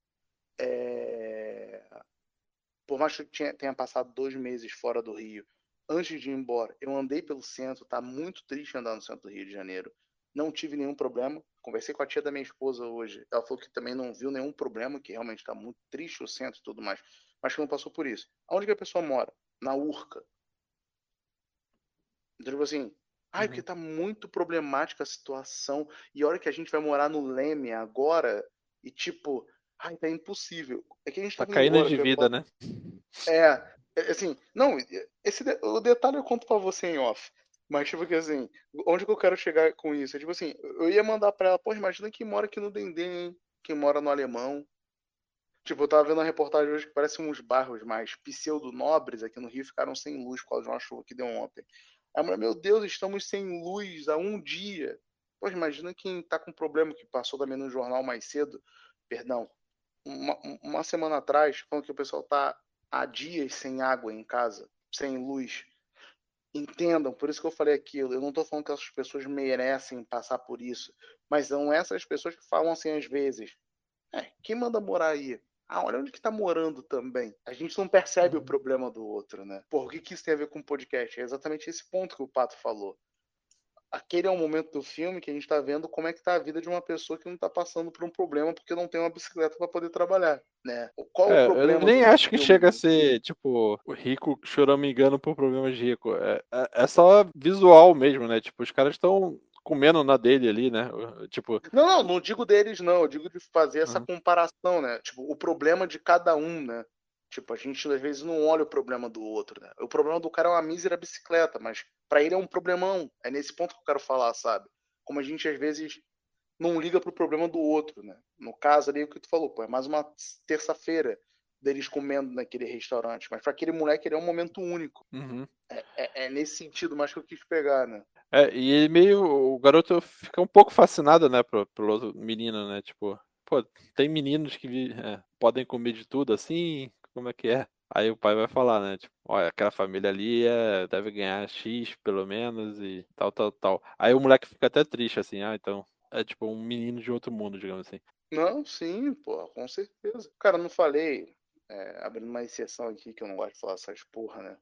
É... Por mais que eu tinha, tenha passado dois meses fora do Rio, antes de ir embora, eu andei pelo centro, tá muito triste andar no centro do Rio de Janeiro. Não tive nenhum problema. Conversei com a tia da minha esposa hoje. Ela falou que também não viu nenhum problema, que realmente está muito triste o centro e tudo mais. Mas que não passou por isso. Aonde que a pessoa mora? na Urca. Então, tipo assim, ai, Uhum. porque tá muito problemática a situação. E a hora que a gente vai morar no Leme agora, e tipo, ai, tá impossível. É que a gente Tá tava caindo embora, de que eu ia vida, falar. né? É, é, assim, não, esse, de- o detalhe eu conto pra você em off. Mas, tipo que assim, onde que eu quero chegar com isso? É tipo assim, eu ia mandar pra ela, pô, imagina quem mora aqui no Dendê, hein? Quem mora no Alemão. Tipo, eu tava vendo uma reportagem hoje que parece uns bairros mais pseudo-nobres aqui no Rio ficaram sem luz por causa de uma chuva que deu ontem. Aí a mulher, meu Deus, estamos sem luz há um dia. Pô, imagina quem tá com problema que passou também no jornal mais cedo, perdão, uma, uma semana atrás, falando que o pessoal tá há dias sem água em casa, sem luz. Entendam, por isso que eu falei aquilo. Eu não tô falando que essas pessoas merecem passar por isso, mas são essas pessoas que falam assim às vezes. É, quem manda morar aí? Ah, olha onde que tá morando também. A gente não percebe o Uhum. problema do outro, né? Por o que, que isso tem a ver com o podcast? É exatamente esse ponto que o Pato falou. Aquele é um momento do filme que a gente tá vendo como é que tá a vida de uma pessoa que não tá passando por um problema porque não tem uma bicicleta para poder trabalhar, né? Qual o É, eu problema do nem acho que chega a filme? ser, tipo, o rico choramingando por problemas de rico. É, é, é só visual mesmo, né? Tipo, os caras estão comendo na dele ali, né? Tipo, Não, não, não digo deles, não. Eu digo de fazer essa uhum, comparação, né? Tipo, o problema de cada um, né? Tipo, a gente às vezes não olha o problema do outro, né? O problema do cara é uma mísera bicicleta, mas pra ele é um problemão. É nesse ponto que eu quero falar, sabe? Como a gente às vezes não liga pro problema do outro, né? No caso ali, o que tu falou, pô, é mais uma terça-feira deles comendo naquele restaurante. Mas pra aquele moleque ele é um momento único. uhum. É, é, é nesse sentido mais que eu quis pegar, né? É, e ele meio. O garoto fica um pouco fascinado, né, pro, pelo outro menino, né? Tipo, pô, tem meninos que vi- é, podem comer de tudo assim? Como é que é? Aí o pai vai falar, né? Tipo, olha, aquela família ali é, deve ganhar X pelo menos e tal, tal, tal. Aí o moleque fica até triste, assim, ah, então. É tipo um menino de outro mundo, digamos assim. Não, sim, pô, com certeza. Cara, eu não falei, é, abrindo uma exceção aqui, que eu não gosto de falar essas porra, né?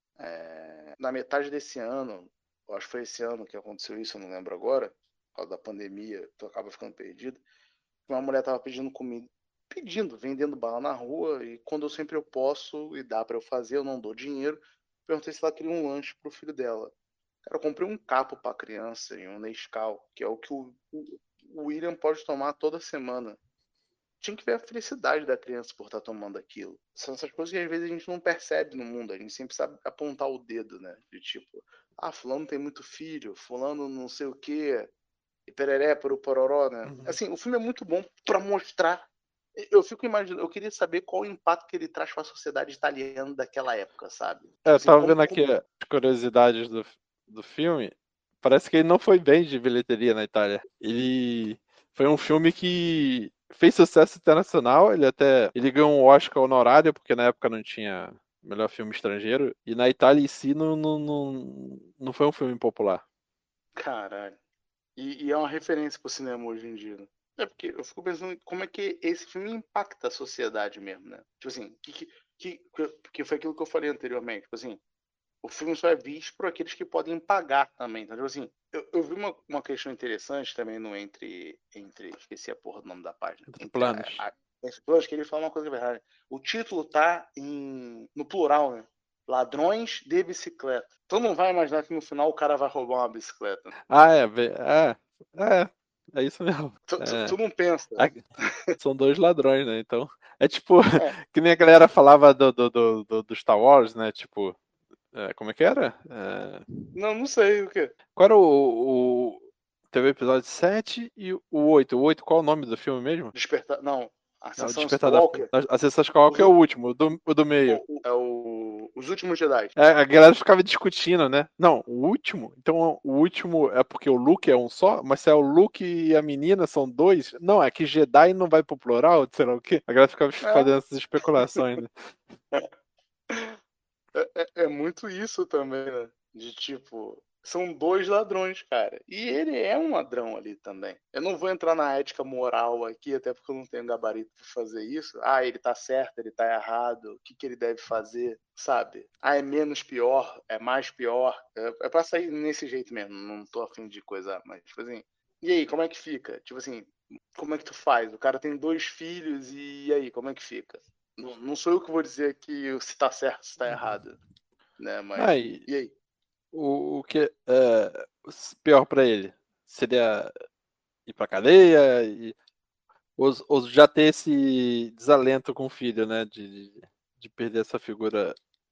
É, na metade desse ano, eu acho que foi esse ano que aconteceu isso, eu não lembro agora, por causa da pandemia, tu acaba ficando perdido. Uma mulher tava pedindo comida, pedindo, vendendo bala na rua, e quando eu sempre eu posso e dá pra eu fazer, eu não dou dinheiro, perguntei se ela queria um lanche pro filho dela. Cara, eu comprei um capo pra criança e um Nescau, que é o que o, o o William pode tomar toda semana. Tinha que ver a felicidade da criança por estar tomando aquilo. São essas coisas que às vezes a gente não percebe no mundo, a gente sempre sabe apontar o dedo, né? De tipo, ah, fulano tem muito filho, fulano não sei o quê, e pereré, por o pororó, né? Uhum. Assim, o filme é muito bom pra mostrar. Eu fico imaginando, eu queria saber qual o impacto que ele traz para a sociedade italiana daquela época, sabe? É, Tipo eu assim, tava como, vendo aqui como... as curiosidades do, do filme. Parece que ele não foi bem de bilheteria na Itália. Ele foi um filme que fez sucesso internacional. Ele até ele ganhou um Oscar honorário, porque na época não tinha melhor filme estrangeiro. E na Itália em si não, não, não, não foi um filme popular. Caralho. E, e é uma referência pro cinema hoje em dia, né? É porque eu fico pensando em como é que esse filme impacta a sociedade mesmo, né? Tipo assim, que, que, que, que foi aquilo que eu falei anteriormente. Tipo assim, o filme só é visto por aqueles que podem pagar também. Então, tipo assim, eu, eu vi uma, uma questão interessante também no Entre. Entre. Esqueci a porra do nome da página. Entre Entre a, planos. a, Entre Planos, que ele fala uma coisa verdade. O título tá em, no plural, né? Ladrões de bicicleta. Tu não vai imaginar que no final o cara vai roubar uma bicicleta. Ah, é, ve- é, é, é isso mesmo. Tu, tu, É, tu não pensa. a- são dois ladrões, né? Então, é tipo, É, que nem a galera falava do, do, do, do do Star Wars, né? Tipo, é, como é que era? É, não, não sei o quê. qual era o, o. Teve o episódio sete e o oito. O oito, qual é o nome do filme mesmo? Despertar. Não. Não, o Ascensão Despertar da Força. Skywalker. A Sessão Skywalker Os, é u- o último, o do, o do meio. o- o- é o, os últimos Jedi. É, a galera ficava discutindo, né? Não, o último. Então o último é porque o Luke é um só, mas se é o Luke e a menina são dois. Não, é que Jedi não vai pro plural, sei lá o quê. A galera ficava É, fazendo essas especulações, né? é, é é muito isso também, né? De tipo, são dois ladrões, cara. E ele é um ladrão ali também. Eu não vou entrar na ética moral aqui, até porque eu não tenho gabarito pra fazer isso. Ah, ele tá certo, ele tá errado, o que, que ele deve fazer, sabe? Ah, é menos pior, é mais pior. É, é pra sair nesse jeito mesmo, não tô afim de coisa, mas, tipo assim. E aí, como é que fica? Tipo assim, como é que tu faz? O cara tem dois filhos e aí, como é que fica? Não, não sou eu que vou dizer que se tá certo, se tá Uhum. errado. né? Mas, Ah, e e aí? o, o que é pior pra ele? Seria ir pra cadeia e ou, ou já ter esse desalento com o filho, né? De, de perder essa figura,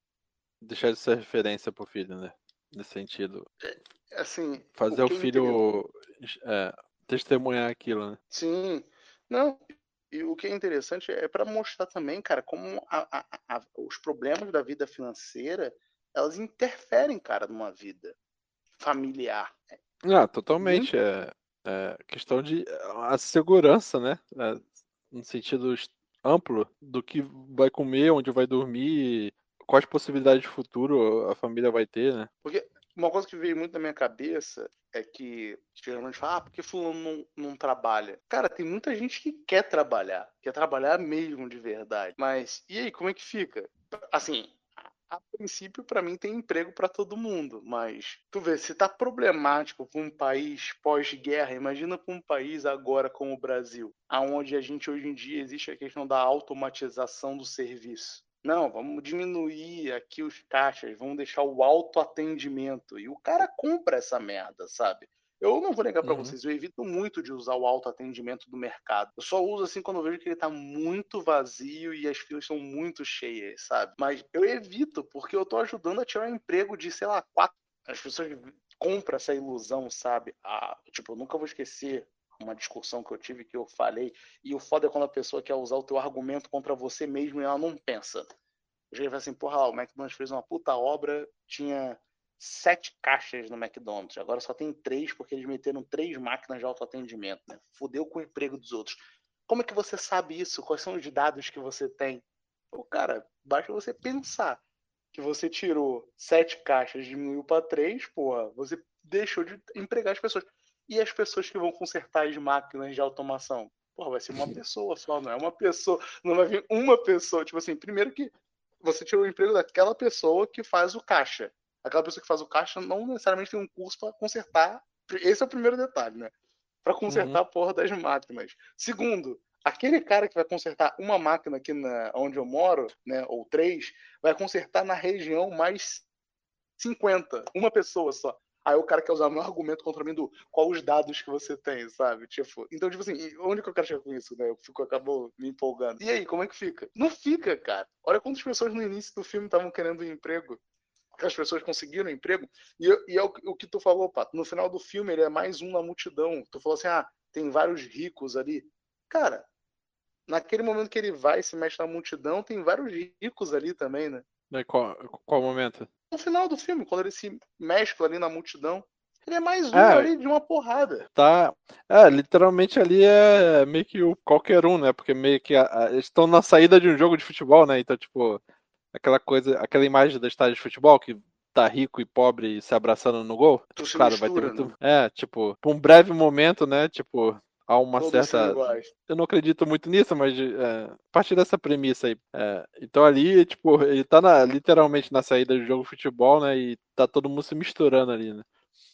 deixar de ser referência pro filho, né? Nesse sentido. Assim, o Fazer o que é interessante. filho é, testemunhar aquilo, né? Sim, não. E o que é interessante é para mostrar também, cara, como a- a- a- os problemas da vida financeira elas interferem, cara, numa vida familiar. Ah, Muito. totalmente. É, é questão de a segurança, né? É, no sentido es- amplo do que vai comer, onde vai dormir, quais possibilidades de futuro a família vai ter, né? Porque uma coisa que veio muito na minha cabeça é que geralmente fala, ah, por que fulano não, não trabalha? Cara, tem muita gente que quer trabalhar, quer trabalhar mesmo de verdade. Mas e aí, como é que fica? Assim, a, a princípio, pra mim, tem emprego pra todo mundo, mas tu vê, se tá problemático pra um país pós-guerra, imagina pra um país agora como o Brasil, aonde a gente hoje em dia existe a questão da automatização do serviço. Não, vamos diminuir aqui os caixas, vamos deixar o autoatendimento. E o cara compra essa merda, sabe? Eu não vou negar pra Uhum, vocês, eu evito muito de usar o autoatendimento do mercado. Eu só uso assim quando eu vejo que ele tá muito vazio e as filas são muito cheias, sabe? Mas eu evito porque eu tô ajudando a tirar um emprego de, sei lá, quatro. As pessoas compram essa ilusão, sabe? Ah, tipo, eu nunca vou esquecer uma discussão que eu tive que eu falei. E o foda é quando a pessoa quer usar o teu argumento contra você mesmo e ela não pensa. Eu cheguei e falei assim, porra lá, o McDonald's fez uma puta obra, tinha sete caixas no McDonald's, agora só tem três porque eles meteram três máquinas de autoatendimento, né? Fudeu com o emprego dos outros. Como é que você sabe isso? Quais são os dados que você tem? Pô, cara, basta você pensar que você tirou sete caixas, diminuiu para três, porra, você deixou de empregar as pessoas. E as pessoas que vão consertar as máquinas de automação? Porra, vai ser uma pessoa só, não é uma pessoa, não vai vir uma pessoa. Tipo assim, primeiro que você tirou o emprego daquela pessoa que faz o caixa. Aquela pessoa que faz o caixa não necessariamente tem um curso para consertar. Esse é o primeiro detalhe, né? Para uhum, consertar a porra das máquinas. Segundo, aquele cara que vai consertar uma máquina aqui na, onde eu moro, né, ou três, vai consertar na região mais cinquenta, uma pessoa só. Aí o cara quer usar o meu argumento contra mim do qual os dados que você tem, sabe? Tipo, então, tipo assim, onde que eu quero chegar com isso, né? Eu fico, acabou me empolgando. E aí, como é que fica? Não fica, cara. Olha quantas pessoas no início do filme estavam querendo um emprego. As pessoas conseguiram um emprego. E, e é o, o que tu falou, Pato. No final do filme, ele é mais um na multidão. Tu falou assim, ah, tem vários ricos ali. Cara, naquele momento que ele vai e se mexe na multidão, tem vários ricos ali também, né? Daí qual, qual momento? No final do filme, quando ele se mescla ali na multidão, ele é mais um Ah, ali de uma porrada. tá. É, literalmente ali é meio que o qualquer um, né? Porque meio que a- a- eles estão na saída de um jogo de futebol, né? Então, tipo, aquela coisa, aquela imagem do estádio de futebol que tá rico e pobre se abraçando no gol. Tu se Claro, vai ter mistura, muito. né? É, tipo, por um breve momento, né? Tipo, há uma Todos são certa. iguais. Eu não acredito muito nisso, mas é, a partir dessa premissa aí. É, então ali, tipo, ele tá na- literalmente na saída do jogo de futebol, né? E tá todo mundo se misturando ali, né?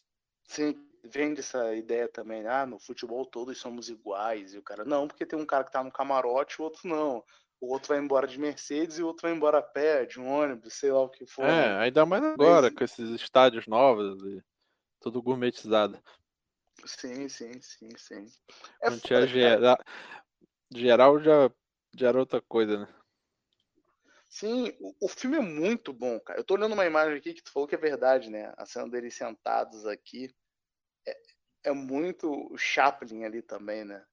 Sim, vende essa ideia também. Ah, no futebol todos somos iguais. E o cara, não, porque tem um cara que tá no camarote, o outro não. O outro vai embora de Mercedes e o outro vai embora a pé, de um ônibus, sei lá o que for. É, Não, ainda mais não agora, existe. com esses estádios novos e tudo gourmetizado. Sim, sim, sim, sim. É Não tinha foda, cara. geral, geral já, já era outra coisa, né? Sim, o, o filme é muito bom, cara. Eu tô olhando uma imagem aqui que tu falou que é verdade, né? A cena deles sentados aqui. É muito o Chaplin ali também, né?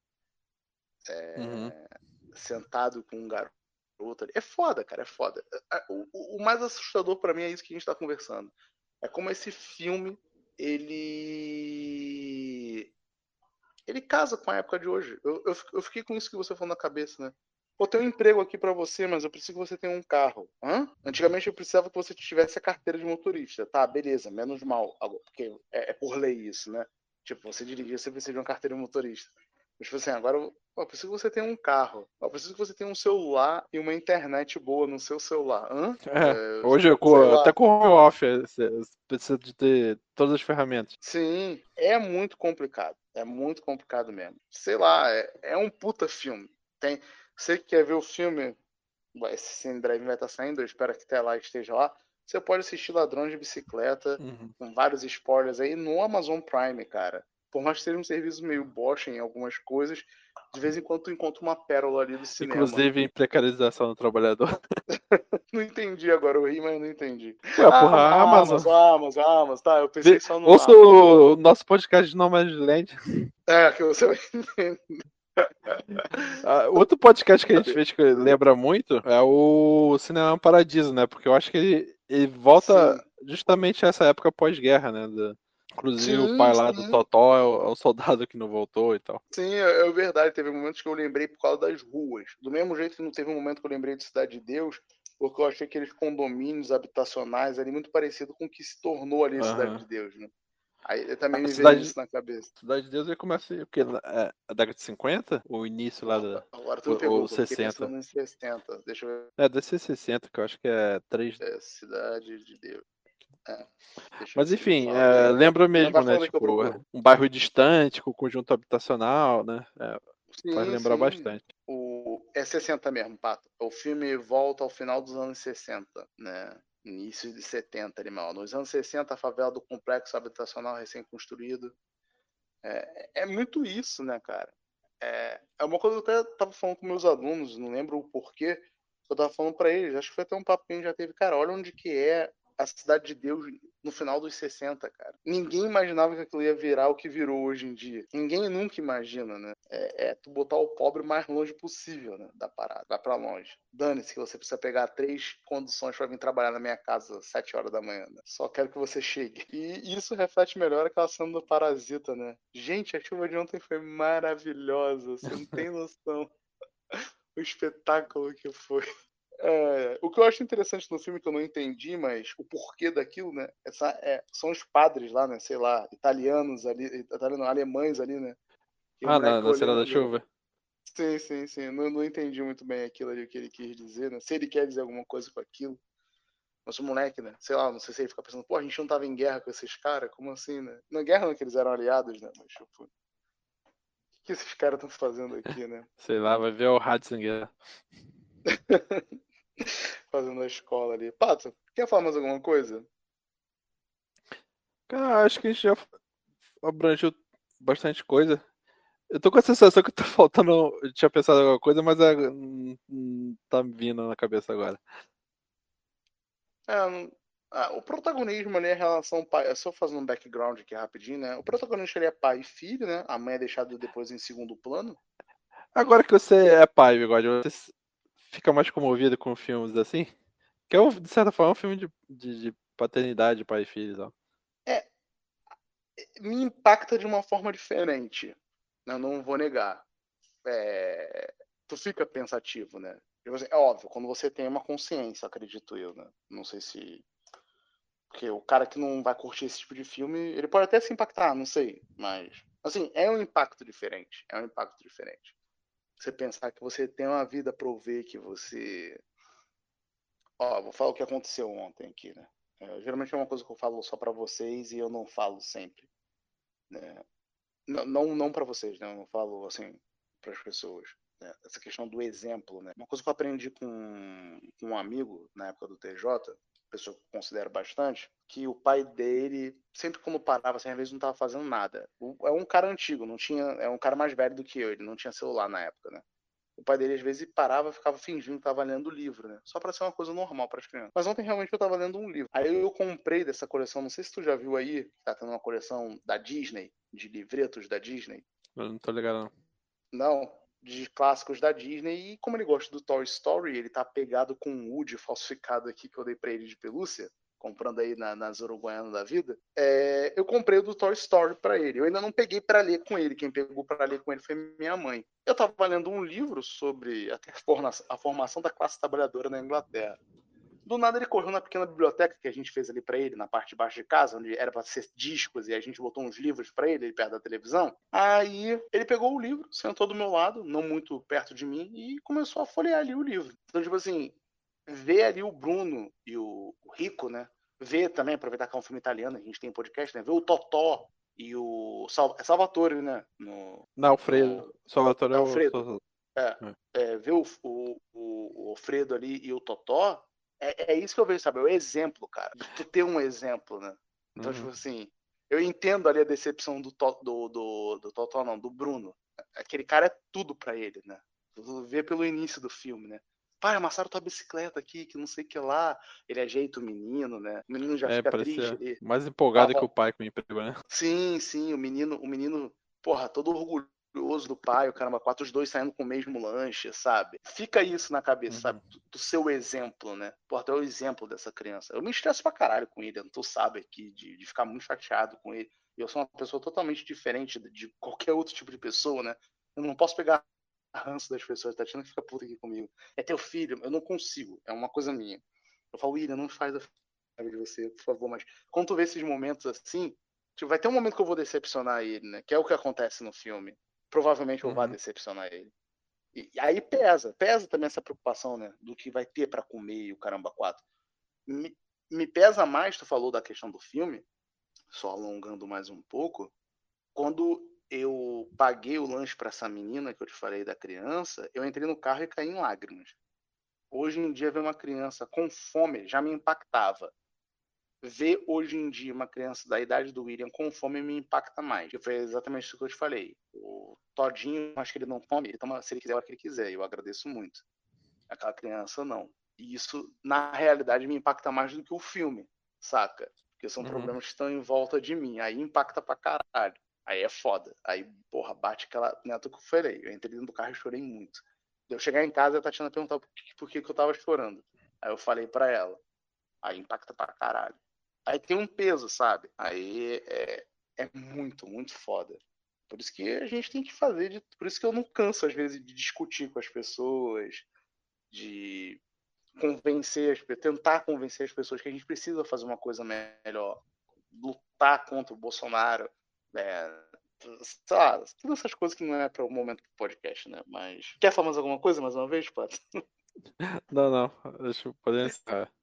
Uhum. Sentado com um garoto ali. É foda, cara, é foda. O, o mais assustador pra mim é isso que a gente tá conversando. É como esse filme, ele. Ele casa com a época de hoje. Eu, eu, eu fiquei com isso que você falou na cabeça, né? Pô, tem um emprego aqui pra você, mas eu preciso que você tenha um carro. Hã? Antigamente eu precisava que você tivesse a carteira de motorista. Tá, beleza, menos mal. Porque é, é por lei isso, né? Tipo, você dirigir, você precisa de uma carteira de motorista. Mas, tipo assim, agora eu, eu preciso que você tenha um carro. Eu preciso que você tenha um celular e uma internet boa no seu celular. Hã? É, É, hoje sei com- até lá. com o home office é, você precisa de ter todas as ferramentas. Sim, é muito complicado. É muito complicado mesmo. Sei lá, é, é um puta filme. Tem, você que quer ver o filme, esse Cine Drive vai estar saindo, eu espero que até lá esteja lá. você pode assistir Ladrões de Bicicleta, Uhum. com vários spoilers aí, no Amazon Prime, cara. Por mais que seja um serviço meio bosta em algumas coisas, de vez em quando tu encontra uma pérola ali do cinema. Inclusive em precarização do trabalhador. Não entendi agora, eu ri, mas não entendi. Ué, Ah, porra, a Amazon. Amazon, Amazon, Amazon, tá, eu pensei só no Ouça Amazon. o nosso podcast de Nomadland. É, que você vai entender. Ah, outro podcast que a gente fez que lembra muito é o Cinema Paradiso, né? Porque eu acho que ele, ele volta Sim. justamente a essa época pós-guerra, né? Do- inclusive Sim, o pai lá sim. do Totó é o, é o soldado que não voltou e tal. Sim, é, é verdade. Teve momentos que eu lembrei por causa das ruas. Do mesmo jeito que não teve um momento que eu lembrei de Cidade de Deus, porque eu achei aqueles condomínios habitacionais ali muito parecido com o que se tornou ali a Cidade Aham. de Deus, né? Aí eu também A me veio cidade, isso na cabeça. Cidade de Deus ele começa o quê? É, a década de cinquenta? O início lá da. Agora tu me Ou, pegou, ou que eu fiquei sessenta? pensando em sessenta. Deixa eu ver. É, deve ser sessenta, que eu acho que é três. É, Cidade de Deus. É, deixa eu ver Mas se ele enfim, fala. é, É, lembra não tá mesmo, né? falando que eu Tipo, procuro. um bairro distante, com conjunto habitacional, né? É, faz Sim, lembrar sim. bastante. O... É sessenta mesmo, Pato. O filme volta ao final dos anos sessenta, né? Início de setenta, animal. Nos anos sessenta, a favela do complexo habitacional recém-construído. É, é muito isso, né, cara? É, é uma coisa que eu até tava falando com meus alunos, não lembro o porquê, eu tava falando pra eles, acho que foi até um papo que a gente já teve, cara, olha onde que é a Cidade de Deus no final dos sessenta, cara. Ninguém imaginava que aquilo ia virar o que virou hoje em dia. Ninguém nunca imagina, né? É, é tu botar o pobre o mais longe possível, né, da parada. Vai pra longe. Dane-se que você precisa pegar três conduções pra vir trabalhar na minha casa às sete horas da manhã, né? Só quero que você chegue. E isso reflete melhor aquela cena do Parasita, né? Gente, a chuva de ontem foi maravilhosa. Você não tem noção o espetáculo que foi. É, o que eu acho interessante no filme que eu não entendi, mas o porquê daquilo, né? Essa, é, são os padres lá, né? Sei lá, italianos ali, italiano, alemães ali, né? E o Ah, na, moleque na cena da olhando. chuva. Sim, sim, sim. Não, não entendi muito bem aquilo ali, o que ele quis dizer, né? Se ele quer dizer alguma coisa com aquilo. Mas o moleque, né? Sei lá, não sei se ele fica pensando, pô, a gente não tava em guerra com esses caras? Como assim, né? Na guerra não que eles eram aliados, né? Mas, tipo, o que esses caras estão fazendo aqui, né? Sei lá, vai ver o Ratzinger. Fazendo a escola ali. Pato, quer falar mais alguma coisa? Cara, acho que a gente já abrangeu bastante coisa. Eu tô com a sensação que tá faltando. Eu tinha pensado em alguma coisa, mas é, não, não tá me vindo na cabeça agora. É, não- ah, o protagonismo ali é a relação pai. É só fazendo um background aqui rapidinho, né? O protagonista ele é pai e filho, né? A mãe é deixada depois em segundo plano. Agora que você é pai, Bigode, você fica mais comovido com filmes assim? Que é, um, de certa forma, um filme de, de, de paternidade, pai e filho e tal. É, me impacta de uma forma diferente. Né? Eu não vou negar. É, tu fica pensativo, né? Tipo assim, é óbvio, quando você tem uma consciência, acredito eu, né? Não sei se. Porque o cara que não vai curtir esse tipo de filme, ele pode até se impactar, não sei. Mas, assim, é um impacto diferente. É um impacto diferente. Você pensar que você tem uma vida pra ver, que você. Ó, vou falar o que aconteceu ontem aqui, né? É, geralmente é uma coisa que eu falo só pra vocês e eu não falo sempre. Né? Não, não, não para vocês, né? Eu não falo assim para as pessoas. Né? Essa questão do exemplo, né? Uma coisa que eu aprendi com, com um amigo na época do T J, pessoa que eu considero bastante, que o pai dele, sempre quando parava, assim, às vezes não estava fazendo nada. O, é um cara antigo, não tinha, é um cara mais velho do que eu, ele não tinha celular na época, né? O pai dele às vezes parava e ficava fingindo que estava lendo o livro, né? Só para ser uma coisa normal para as crianças. Mas ontem realmente eu estava lendo um livro. Aí eu comprei dessa coleção, não sei se tu já viu aí, tá tendo uma coleção da Disney, de livretos da Disney. Eu não tô ligado, não. Não, de clássicos da Disney. E como ele gosta do Toy Story, ele tá pegado com um Woody falsificado aqui que eu dei pra ele de pelúcia, comprando aí na, nas Uruguaianas da vida. É, eu comprei o do Toy Story pra ele. Eu ainda não peguei pra ler com ele. Quem pegou pra ler com ele foi minha mãe. Eu tava lendo um livro sobre a formação da classe trabalhadora na Inglaterra. Do nada ele correu na pequena biblioteca que a gente fez ali pra ele, na parte de baixo de casa, onde era pra ser discos e a gente botou uns livros pra ele, ali perto da televisão. Aí ele pegou o livro, sentou do meu lado, não muito perto de mim, e começou a folhear ali o livro. Então, tipo assim, ver ali o Bruno e o, o Rico, né? Ver também, aproveitar que é um filme italiano, a gente tem podcast, né? Ver o Totó e o Sal, é Salvatore, né? No, Não, Alfredo. no Salvatore é o. Alfredo. É, é, ver o, o, o Alfredo ali e o Totó É, é isso que eu vejo, sabe? É o exemplo, cara. De tu ter um exemplo, né? Então, Uhum. tipo assim, eu entendo ali a decepção do Totó, do, do, do Totó, não, do Bruno. Aquele cara é tudo pra ele, né? Tu vê pelo início do filme, né? Pai, amassaram tua bicicleta aqui, que não sei o que lá. Ele ajeita o menino, né? O menino já É, fica triste parecia ali. mais empolgado que Tava... o pai com o emprego, né? Sim, sim, o menino, o menino, porra, todo orgulhoso do pai, o caramba, quatro, os dois saindo com o mesmo lanche, sabe? Fica isso na cabeça, Uhum. sabe? Do, do seu exemplo, né? Porra, tu é o exemplo dessa criança. Eu me estresso pra caralho com ele, tu sabe aqui, de, de ficar muito chateado com ele. Eu sou uma pessoa totalmente diferente de, de qualquer outro tipo de pessoa, né? Eu não posso pegar ranço das pessoas, tá achando que fica puta aqui comigo. É teu filho, eu não consigo, é uma coisa minha. Eu falo, William, não faz a de você, por favor, mas quando tu vê esses momentos assim, tipo, vai ter um momento que eu vou decepcionar ele, né? Que é o que acontece no filme. Provavelmente eu vá Uhum. decepcionar ele. E, e aí pesa, pesa também essa preocupação, né? Do que vai ter para comer e o caramba quatro. Me, me pesa mais, tu falou da questão do filme, só alongando mais um pouco, quando eu paguei o lanche para essa menina que eu te falei da criança, eu entrei no carro e caí em lágrimas. Hoje em dia ver uma criança com fome já me impactava. Ver hoje em dia uma criança da idade do William com fome me impacta mais. Foi exatamente isso que eu te falei. O Todinho, acho que ele não come, ele toma se ele quiser o que ele quiser. Eu agradeço muito. Aquela criança não. E isso, na realidade, me impacta mais do que o filme, saca? Porque são Uhum. problemas que estão em volta de mim. Aí impacta pra caralho. Aí é foda. Aí, porra, bate aquela. Neto que eu falei. Eu entrei dentro do carro e chorei muito. Eu chegar em casa, a Tatiana perguntar por que, por que, que eu tava chorando. Aí eu falei pra ela. Aí impacta pra caralho. Aí tem um peso, sabe? Aí é, é muito, muito foda. Por isso que a gente tem que fazer, de, por isso que eu não canso, às vezes, de discutir com as pessoas, de convencer, as, tentar convencer as pessoas que a gente precisa fazer uma coisa melhor, lutar contra o Bolsonaro, né? Sei lá, todas essas coisas que não é para o momento do podcast, né? Mas quer falar mais alguma coisa mais uma vez, Pato? Não, não. Deixa eu poder encerrar.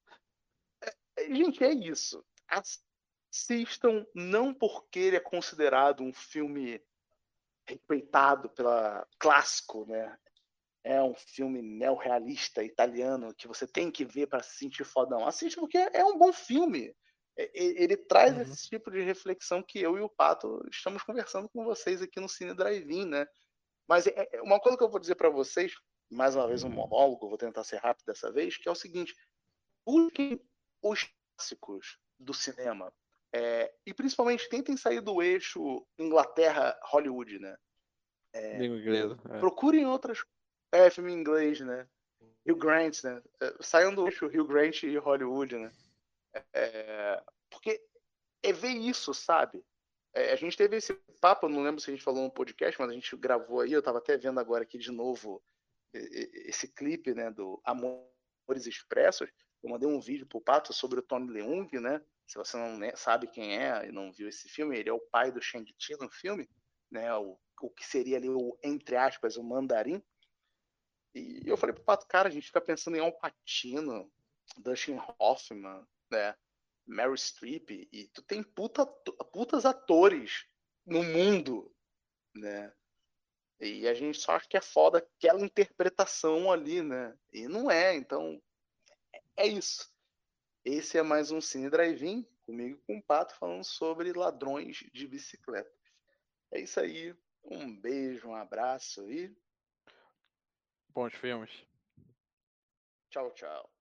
Gente, é isso. Assistam não porque ele é considerado um filme respeitado pela clássico, né? É um filme neorrealista italiano que você tem que ver para se sentir fodão. Assiste porque é um bom filme. Ele traz Uhum. esse tipo de reflexão que eu e o Pato estamos conversando com vocês aqui no Cine Drive-In, né? Mas é uma coisa que eu vou dizer para vocês, mais uma vez um monólogo, vou tentar ser rápido dessa vez, que é o seguinte: busquem os clássicos do cinema. É, e principalmente tentem sair do eixo Inglaterra-Hollywood, né? Língua inglesa. É. Procurem outras. É, filme em inglês, né? Hugh Grant, né? É, saiam do eixo Hugh Grant e Hollywood, né? É, porque é ver isso, sabe? É, a gente teve esse papo, eu não lembro se a gente falou no podcast, mas a gente gravou aí, eu tava até vendo agora aqui de novo esse clipe, né, do Amores Expressos. Eu mandei um vídeo pro Pato sobre o Tony Leung, né? Se você não sabe quem é e não viu esse filme, ele é o pai do Shang-Chi no filme, né? O, o que seria ali o, entre aspas, o mandarim. E eu falei pro Pato, cara, a gente fica pensando em Al Pacino, Dustin Hoffman, né? Meryl Streep, e tu tem puta, putas atores no mundo, né? E a gente só acha que é foda aquela interpretação ali, né? E não é, então é isso. Esse é mais um Cine Drive-In, comigo com o Pato, falando sobre ladrões de bicicleta. É isso aí. Um beijo, um abraço e Bons filmes. tchau, tchau.